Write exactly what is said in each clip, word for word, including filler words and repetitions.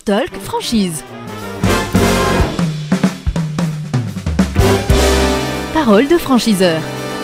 Talk Franchise. Parole de franchiseur.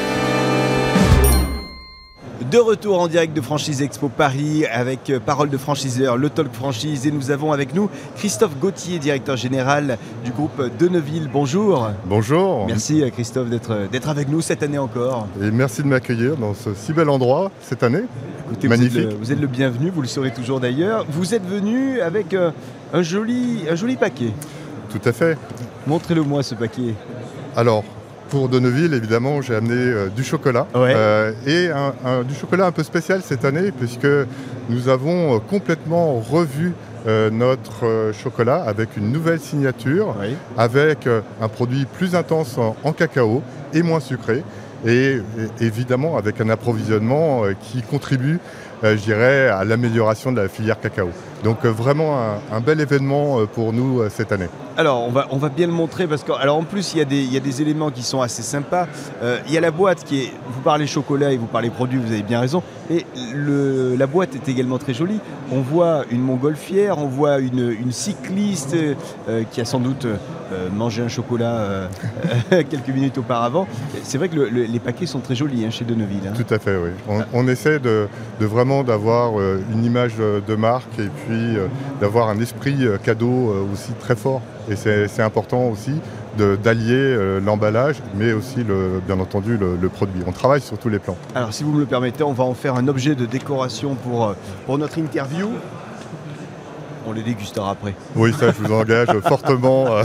De retour en direct de Franchise Expo Paris avec Parole de franchiseur, le Talk Franchise, et nous avons avec nous Christophe Gauthier, directeur général du groupe Deneville. Bonjour. Bonjour. Merci Christophe d'être d'être avec nous cette année encore. Et merci de m'accueillir dans ce si bel endroit cette année. Écoutez, magnifique. Vous êtes, le, vous êtes le bienvenu, vous le serez toujours d'ailleurs. Vous êtes venu avec euh, un, joli, un joli paquet. Tout à fait. Montrez-le moi ce paquet. Alors, pour Deneville, évidemment, j'ai amené euh, du chocolat. Ouais. Euh, et un, un, du chocolat un peu spécial cette année, puisque nous avons euh, complètement revu euh, notre euh, chocolat avec une nouvelle signature, Oui. avec euh, un produit plus intense en, en cacao et moins sucré. Et, et évidemment, avec un approvisionnement euh, qui contribue, euh, je dirais, à l'amélioration de la filière cacao. Donc euh, vraiment un, un bel événement euh, pour nous euh, cette année. Alors, on va, on va bien le montrer parce que, alors en plus, il y a des, il y a des éléments qui sont assez sympas. Euh, il y a la boîte qui est, vous parlez chocolat et vous parlez produit, vous avez bien raison. Et le, la boîte est également très jolie. On voit une montgolfière, on voit une, une cycliste euh, qui a sans doute euh, mangé un chocolat euh, quelques minutes auparavant. C'est vrai que le, le, les paquets sont très jolis hein, chez Deneville. Hein. Tout à fait, oui. On, on essaie de, de vraiment d'avoir euh, une image de marque et puis euh, d'avoir un esprit euh, cadeau euh, aussi très fort. Et c'est, c'est important aussi de, d'allier euh, l'emballage, mais aussi, le, bien entendu, le, le produit. On travaille sur tous les plans. Alors, si vous me le permettez, on va en faire un objet de décoration pour, pour notre interview. On les dégustera après. Oui, ça, je vous engage fortement euh,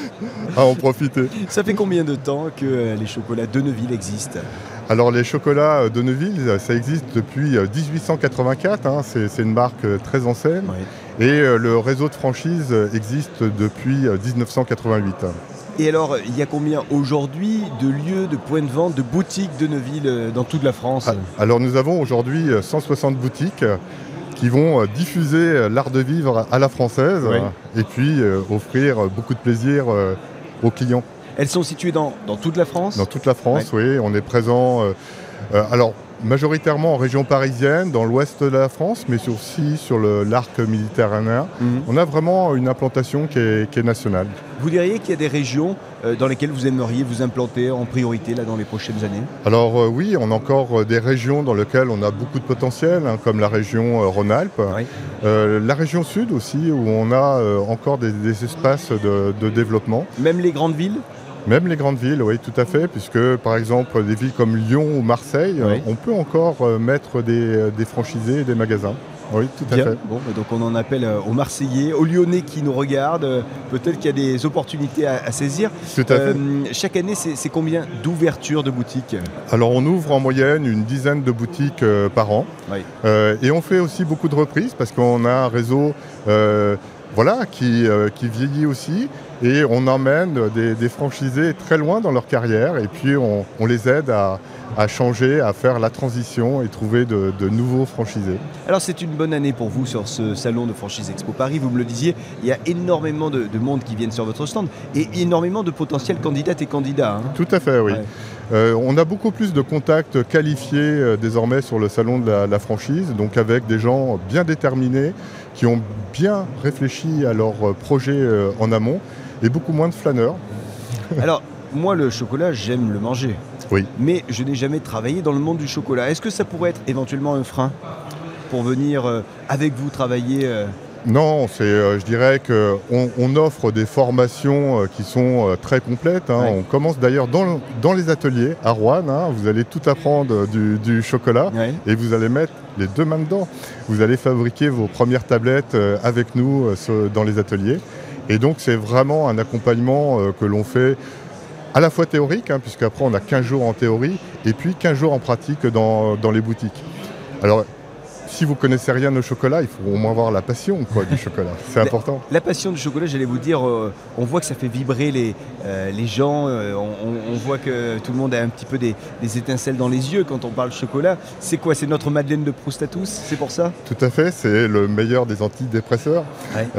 à en profiter. Ça fait combien de temps que euh, les chocolats Deneville existent ? Alors, les chocolats Deneville, ça existe depuis dix-huit cent quatre-vingt-quatre. Hein, c'est, c'est une marque très ancienne. Oui. Et euh, le réseau de franchise existe depuis dix-neuf cent quatre-vingt-huit. Et alors, il y a combien aujourd'hui de lieux, de points de vente, de boutiques Deneville dans toute la France ? Alors, nous avons aujourd'hui cent soixante boutiques qui vont diffuser l'art de vivre à la française, oui. Et puis euh, offrir beaucoup de plaisir euh, aux clients. Elles sont situées dans, dans toute la France ? Dans toute la France, ouais. Oui. On est présent, euh, euh, alors majoritairement en région parisienne, dans l'ouest de la France, mais aussi sur le, l'arc méditerranéen. Mmh. On a vraiment une implantation qui est, qui est nationale. Vous diriez qu'il y a des régions euh, dans lesquelles vous aimeriez vous implanter en priorité là, dans les prochaines années ? Alors euh, oui, on a encore des régions dans lesquelles on a beaucoup de potentiel, hein, comme la région euh, Rhône-Alpes. Oui. Euh, la région sud aussi, où on a euh, encore des, des espaces de, de développement. Même les grandes villes ? Même les grandes villes, oui, tout à fait, puisque par exemple des villes comme Lyon ou Marseille, oui. On peut encore mettre des, des franchisés et des magasins. Oui, tout Bien. à fait. Bon, donc on en appelle aux Marseillais, aux Lyonnais qui nous regardent. Peut-être qu'il y a des opportunités à, à saisir. Tout à euh, fait. Chaque année, c'est, c'est combien d'ouvertures de boutiques ? Alors on ouvre en moyenne une dizaine de boutiques euh, par an. Oui. Euh, et on fait aussi beaucoup de reprises parce qu'on a un réseau euh, voilà, qui, euh, qui vieillit aussi. Et on emmène des, des franchisés très loin dans leur carrière et puis on, on les aide à, à changer, à faire la transition et trouver de, de nouveaux franchisés. Alors c'est une bonne année pour vous sur ce salon de Franchise Expo Paris, vous me le disiez, il y a énormément de, de monde qui viennent sur votre stand et énormément de potentiels candidates et candidats. Hein. Tout à fait, oui. Ouais. Euh, on a beaucoup plus de contacts qualifiés euh, désormais sur le salon de la, la franchise, donc avec des gens bien déterminés qui ont bien réfléchi à leur projet euh, en amont. Et beaucoup moins de flâneurs. Alors, moi, le chocolat, j'aime le manger. Oui. Mais je n'ai jamais travaillé dans le monde du chocolat. Est-ce que ça pourrait être éventuellement un frein pour venir euh, avec vous travailler euh... Non, c'est, euh, je dirais qu'on on offre des formations euh, qui sont euh, très complètes. Hein. Ouais. On commence d'ailleurs dans, dans les ateliers à Roanne. Hein. Vous allez tout apprendre du, du chocolat ouais. Et vous allez mettre les deux mains dedans. Vous allez fabriquer vos premières tablettes euh, avec nous euh, dans les ateliers. Et donc, c'est vraiment un accompagnement euh, que l'on fait à la fois théorique, hein, puisqu'après, on a quinze jours en théorie, et puis quinze jours en pratique dans, dans les boutiques. Alors, si vous ne connaissez rien au chocolat, il faut au moins avoir la passion quoi, du chocolat. C'est la, important. La passion du chocolat, j'allais vous dire, euh, on voit que ça fait vibrer les, euh, les gens. Euh, on, on voit que tout le monde a un petit peu des, des étincelles dans les yeux quand on parle chocolat. C'est quoi ? C'est notre Madeleine de Proust à tous ? C'est pour ça ? Tout à fait. C'est le meilleur des antidépresseurs. Ouais. Euh,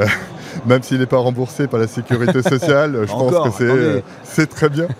même s'il n'est pas remboursé par la sécurité sociale, je pense Encore, que c'est, euh, c'est très bien.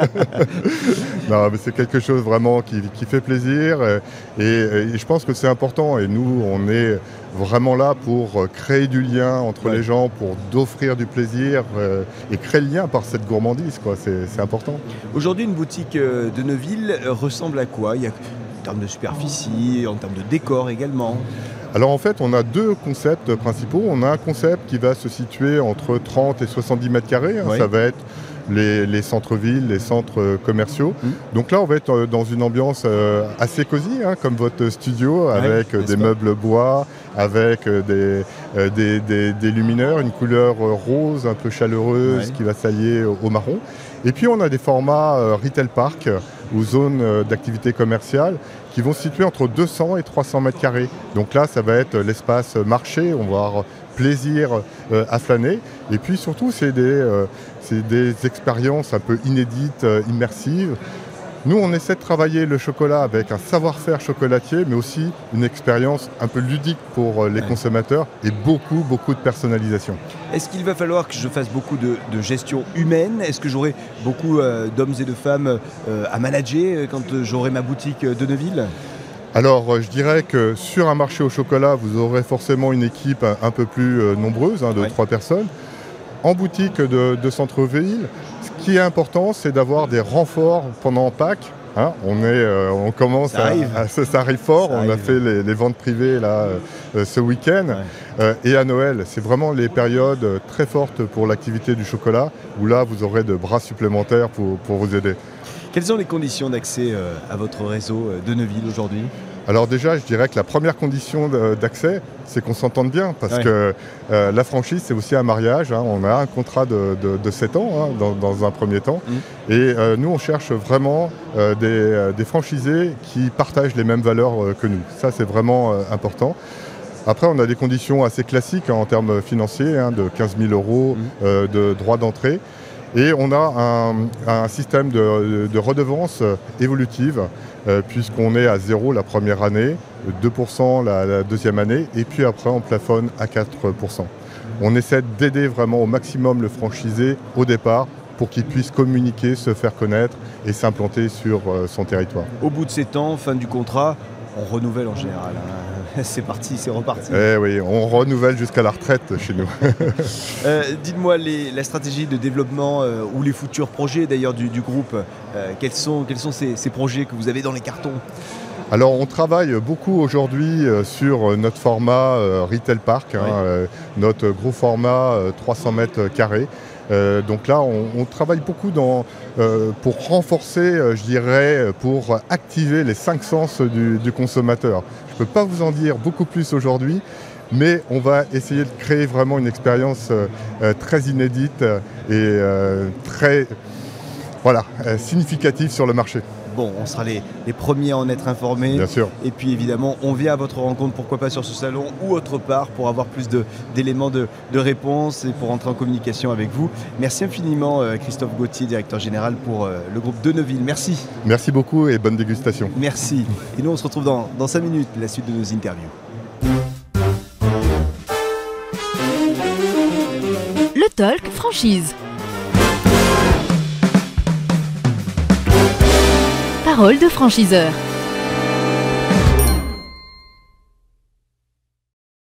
Non, mais c'est quelque chose vraiment qui, qui fait plaisir et, et- et je pense que c'est important. Et nous, on est vraiment là pour créer du lien entre Ouais. les gens, pour d'offrir du plaisir euh, et créer le lien par cette gourmandise, quoi. C'est, c'est important. Aujourd'hui, une boutique euh, de Neuville euh, ressemble à quoi? Il y a en termes de superficie, en termes de décor également. Alors en fait, on a deux concepts principaux. On a un concept qui va se situer entre trente et soixante-dix mètres carrés. hein. Oui. Ça va être les, les centres-villes, les centres euh, commerciaux. Mm. Donc là, on va être euh, dans une ambiance euh, assez cosy, hein, comme votre studio, avec euh, n'est-ce des pas meubles bois, avec euh, des, euh, des, des- des luminaires, une couleur euh, rose un peu chaleureuse Ouais. qui va s'allier au, au marron. Et puis on a des formats euh, retail park euh, ou zones euh, d'activité commerciale qui vont se situer entre deux cents et trois cents mètres carrés. Donc là, ça va être l'espace marché, on va avoir plaisir euh, à flâner. Et puis surtout, c'est des, euh, c'est des expériences un peu inédites, euh, immersives. Nous, on essaie de travailler le chocolat avec un savoir-faire chocolatier, mais aussi une expérience un peu ludique pour euh, les Ouais. consommateurs et beaucoup, beaucoup de personnalisation. Est-ce qu'il va falloir que je fasse beaucoup de, de gestion humaine? Est-ce que j'aurai beaucoup euh, d'hommes et de femmes euh, à manager euh, quand euh, j'aurai ma boutique euh, de Neuville? Alors, euh, je dirais que sur un marché au chocolat, vous aurez forcément une équipe un, un peu plus euh, nombreuse, hein, de Ouais. trois personnes. En boutique de, de centre-ville, ce qui est important, c'est d'avoir des renforts pendant Pâques. hein. on, est, euh, on commence Ça à, arrive. à- ça, ça arrive fort. Ça on arrive. a fait les, les ventes privées là, euh, euh, ce week-end. Ouais. Euh, et à Noël, c'est vraiment les périodes euh, très fortes pour l'activité du chocolat, où là, vous aurez de bras supplémentaires pour, pour vous aider. Quelles sont les conditions d'accès euh, à votre réseau euh, de Neuville aujourd'hui? Alors déjà, je dirais que la première condition de- d'accès, c'est qu'on s'entende bien, parce Ouais. que euh, la franchise, c'est aussi un mariage. hein. On a un contrat de, de, de sept ans hein, dans, dans un premier temps. Mm. Et euh, nous, on cherche vraiment euh, des, euh, des franchisés qui partagent les mêmes valeurs euh, que nous. Ça, c'est vraiment euh, important. Après, on a des conditions assez classiques hein, en termes financiers, hein, de quinze mille euros Mm. euh, de droits d'entrée. Et on a un, un système de, de redevance euh, évolutive, euh, puisqu'on est à zéro la première année, deux pour cent la, la deuxième année, et puis après on plafonne à quatre pour cent. On essaie d'aider vraiment au maximum le franchisé au départ pour qu'il puisse communiquer, se faire connaître et s'implanter sur euh, son territoire. Au bout de sept ans, fin du contrat, on renouvelle en général. hein. C'est parti, c'est reparti. Eh oui, on renouvelle jusqu'à la retraite chez nous. Euh, Dites-moi les- la stratégie de développement euh, ou les futurs projets d'ailleurs du, du groupe. euh, quels sont, quels sont ces, ces projets que vous avez dans les cartons? Alors on travaille beaucoup aujourd'hui euh, sur notre format euh, Retail Park, hein, Oui. euh, notre gros format euh, trois cents mètres carrés. Euh, donc là, on, on travaille beaucoup dans, euh, pour renforcer, euh, je dirais, pour activer les cinq sens du, du consommateur. Je ne peux pas vous en dire beaucoup plus aujourd'hui, mais on va essayer de créer vraiment une expérience euh, euh, très inédite et euh, très voilà, euh, significative sur le marché, Bon, on sera les, les premiers à en être informés. bien sûr. Et puis évidemment, on vient à votre rencontre, pourquoi pas sur ce salon ou autre part, pour avoir plus de- d'éléments de, de réponse et pour entrer en communication avec vous. Merci infiniment euh, Christophe Gauthier, directeur général pour euh, le groupe de Neuville. Merci. Merci beaucoup et bonne dégustation. Merci. Et nous, on se retrouve dans, dans cinq minutes, la suite de nos interviews. Le Talk Franchise. Parole de franchiseur.